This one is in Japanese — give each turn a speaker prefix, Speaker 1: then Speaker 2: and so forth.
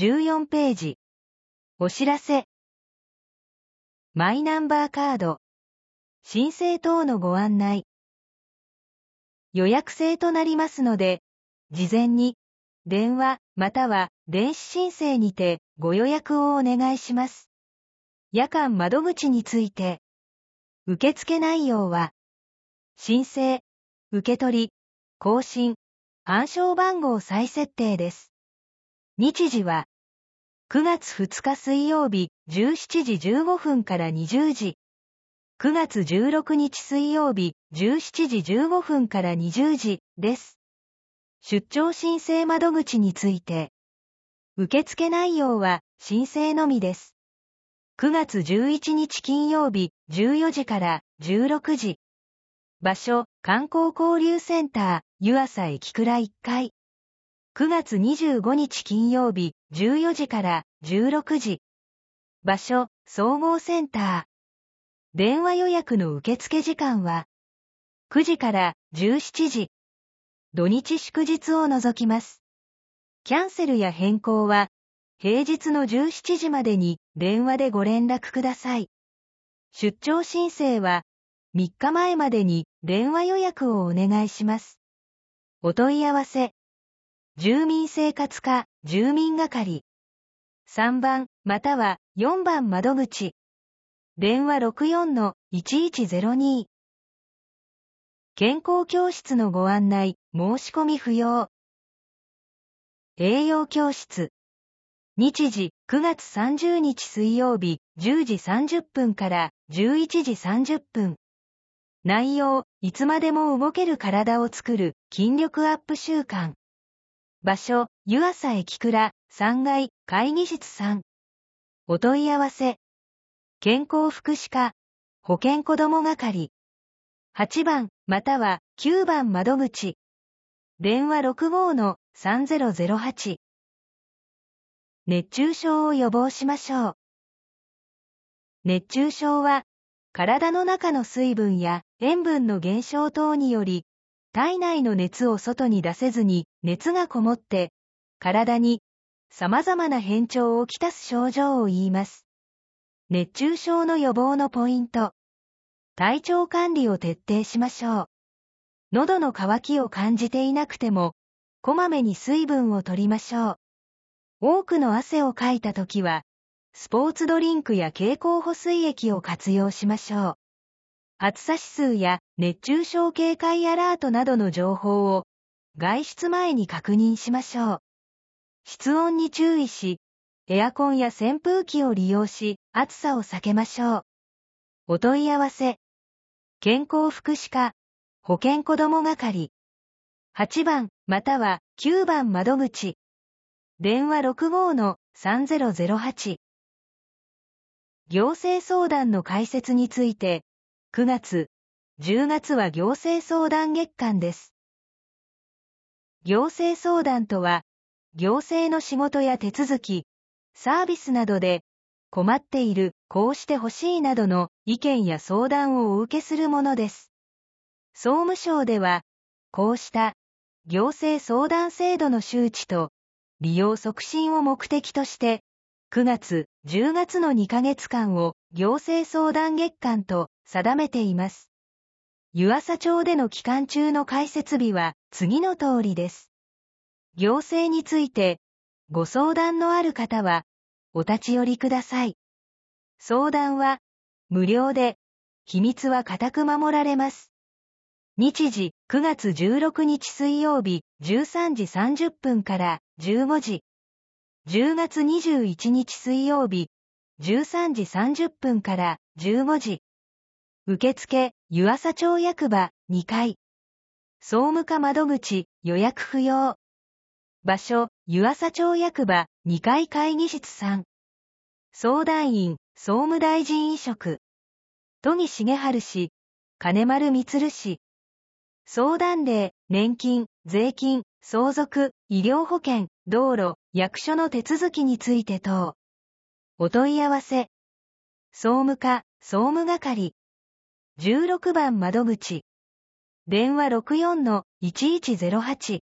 Speaker 1: 14ページ。お知らせ。マイナンバーカード。申請等のご案内。予約制となりますので、事前に電話または電子申請にてご予約をお願いします。夜間窓口について。受付内容は、申請、受取、更新、暗証番号再設定です。日時は、9月2日水曜日17時15分から20時。9月16日水曜日17時15分から20時です。出張申請窓口について。受付内容は申請のみです。9月11日金曜日14時から16時。場所、観光交流センター、湯浅駅倉1階。9月25日金曜日14時から16時。場所、総合センター。電話予約の受付時間は9時から17時。土日祝日を除きます。キャンセルや変更は平日の17時までに電話でご連絡ください。出張申請は3日前までに電話予約をお願いします。お問い合わせ。住民生活課、住民係。3番または4番窓口。電話 64-1102。健康教室のご案内、申し込み不要。栄養教室。日時、9月30日水曜日、10時30分から11時30分。内容、いつまでも動ける体を作る、筋力アップ習慣。場所、湯浅駅倉、3階、会議室3。お問い合わせ。健康福祉課、保健子ども係。8番、または9番窓口。電話 65-3008。熱中症を予防しましょう。熱中症は、体の中の水分や塩分の減少等により、体内の熱を外に出せずに熱がこもって、体に様々な変調をきたす症状を言います。熱中症の予防のポイント。体調管理を徹底しましょう。喉の渇きを感じていなくても、こまめに水分を取りましょう。多くの汗をかいたときは、スポーツドリンクや経口補水液を活用しましょう。暑さ指数や熱中症警戒アラートなどの情報を外出前に確認しましょう。室温に注意し、エアコンや扇風機を利用し、暑さを避けましょう。お問い合わせ。健康福祉課、保健子ども係。8番、または9番窓口。電話 65-3008。行政相談の開設について、9月、10月は行政相談月間です。行政相談とは、行政の仕事や手続き、サービスなどで困っている、こうしてほしいなどの意見や相談をお受けするものです。総務省では、こうした行政相談制度の周知と利用促進を目的として、9月、10月の2ヶ月間を行政相談月間と定めています。湯浅町での期間中の開設日は次の通りです。行政についてご相談のある方はお立ち寄りください。相談は無料で、秘密は固く守られます。日時9月16日水曜日13時30分から15時。10月21日水曜日13時30分から15時。受付、湯浅町役場2階。総務課窓口、予約不要。場所、湯浅町役場2階会議室3。相談員、総務大臣委嘱。都議重治氏、金丸充氏。相談例、年金、税金、相続、医療保険、道路、役所の手続きについて等。お問い合わせ。総務課、総務係。16番窓口。電話 64-1108。